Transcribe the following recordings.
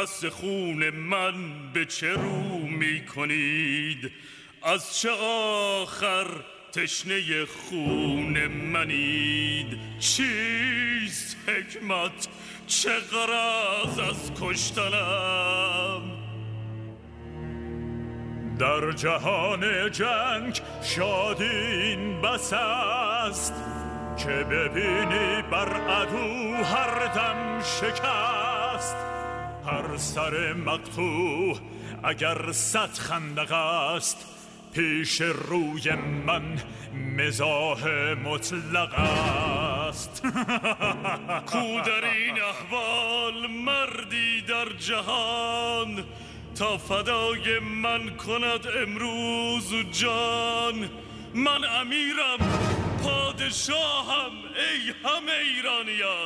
مست خون من به چه رو می کنید؟ از چه آخر تشنه خون منید؟ چیست حکمت؟ چه غرض از کشتنم؟ در جهان جنگ شادی این بس است که ببینی بر عدو هر دم شکست. هر سر مقطوع اگر 100 خندق است، پیش روی من مزاح مطلق است. کو در این احوال مردی در جهان، تا فدای من کند امروز جان؟ من امیرم، پادشاهم، ای همه ایرانیان.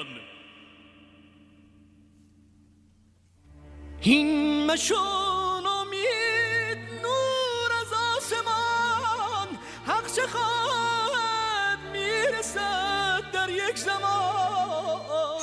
این مشون امید نور از آسمان، حق چه خواهد میرسد در یک زمان.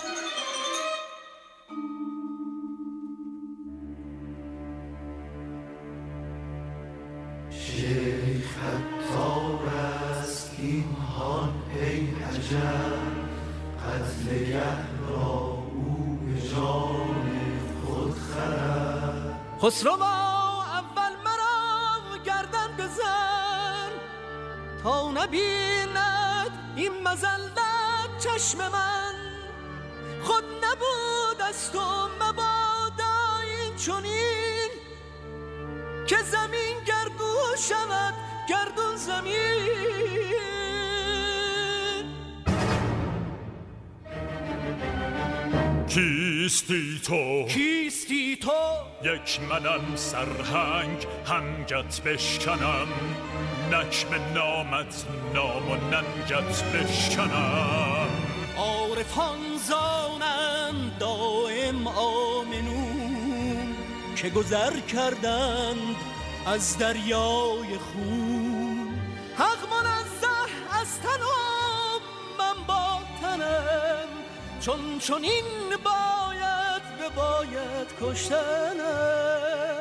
شیخ عطار است این هان ای عجب، قتلگه را او به جان خود خرد. خسروا اول مرا گردن بزن، تا نبیند این مذلت چشم من. خود نبود از تو مبادا این چنین، که زمین گردون شود گردون زمین. کیستی تو؟ کیستی تو؟ یک منم سرهنگ هنگت بشکنم، نک به نامت نام و ننگت بشکنم. عارفان زانند دائم آمنون، که گذر کردند از دریای خون. حق منزه از تن و من با تنم، چون این باید کشتنم.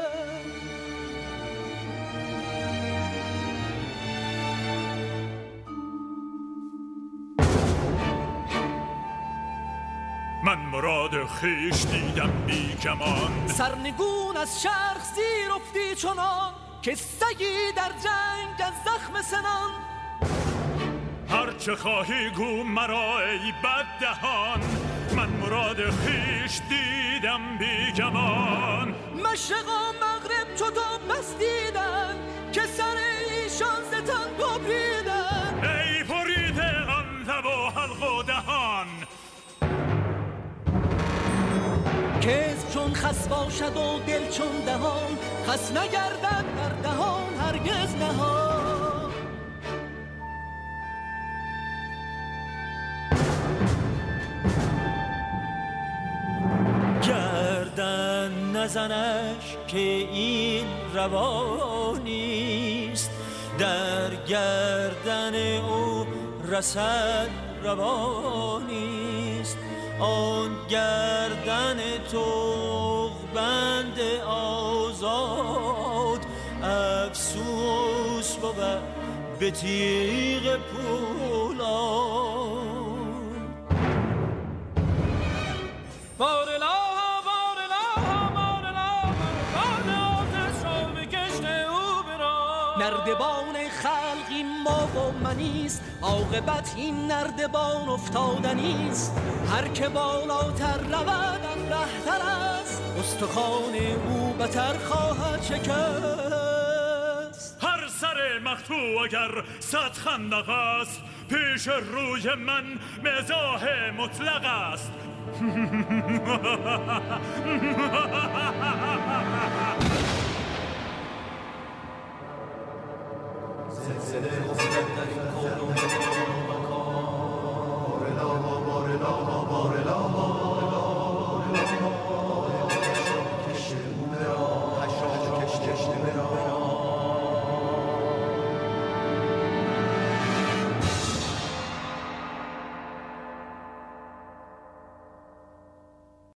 من مراد خیش دیدم بی گمان، سرنگون از چرخ زیر افتی چنان، که سگی در جنگ از زخم سنان. هر چه خواهی گو مرا ای بددهان، من مراد خیش دیدم بی گمان. مشرق و مغرب چو تو بس دیدن، که سر ایشان ز تن ببریدن. ای بریده آن لب و حلق و دهان، کذب چون خس باشد و دل چون دهان، خس نگردد در دهان هرگز نهان. گردن نزنش که این روانیست، در گردن او رسد روانیست. آن گردن تو بند آزاد، افسوس بود به تیغ پولاد. بارلا بارلا بارلا، باد آتش را به کشت او برا. نردبان خلقی ما و منیست، عاقبت این نردبان افتادنیست. هر که بالاتر رود رهتر است، استخوان او بتر خواهد شکست. هر سر مقطوع اگر 100 خندق است، پیش روی من مزاح مطلق است.